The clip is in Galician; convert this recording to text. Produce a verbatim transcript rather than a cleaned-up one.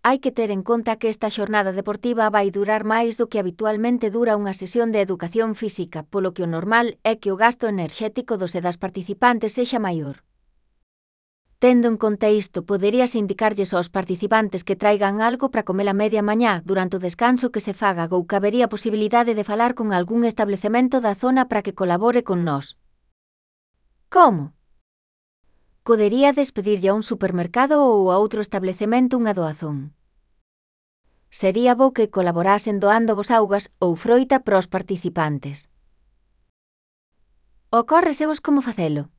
hai que ter en conta que esta xornada deportiva vai durar máis do que habitualmente dura unha sesión de educación física, polo que o normal é que o gasto enerxético dos e das participantes sexa maior. Tendo en conta isto, poderías indicarlles aos participantes que traigan algo para comer a media mañá durante o descanso que se faga ou cabería a posibilidade de falar con algún establecemento da zona para que colabore con nós. Como? Poderíades pedirlle a un supermercado ou a outro establecemento unha doazón. Sería bo que colaborasen doando vos augas ou froita para os participantes. Ocórresevos como facelo?